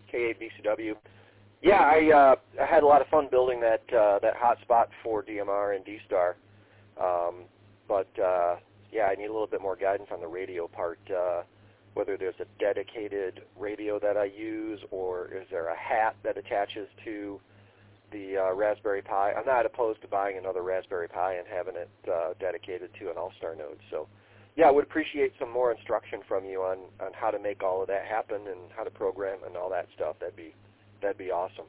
K8VCW. Yeah, I had a lot of fun building that hotspot for DMR and D-Star, but yeah, I need a little bit more guidance on the radio part. Whether there's a dedicated radio that I use, or is there a hat that attaches to the Raspberry Pi? I'm not opposed to buying another Raspberry Pi and having it dedicated to an All-Star node. So, yeah, I would appreciate some more instruction from you on how to make all of that happen and how to program and all that stuff. That'd be awesome.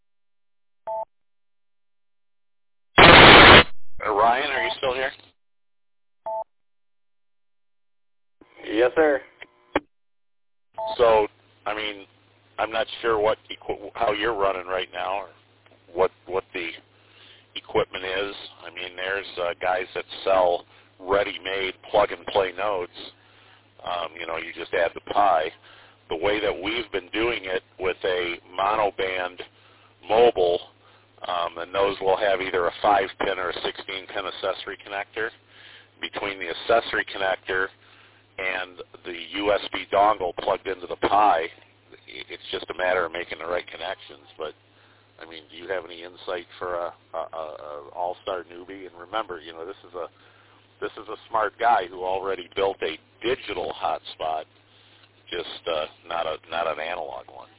Ryan, are you still here? Yes, sir. So, I mean, I'm not sure how you're running right now, or what the equipment is. I mean, there's guys that sell ready-made plug-and-play nodes. You just add the Pi. The way that we've been doing it with a monoband mobile, and those will have either a 5-pin or a 16-pin accessory connector. Between the accessory connector and the USB dongle plugged into the Pi, it's just a matter of making the right connections. But I mean, do you have any insight for a all-star newbie? And remember, this is a smart guy who already built a digital hotspot, just not an analog one.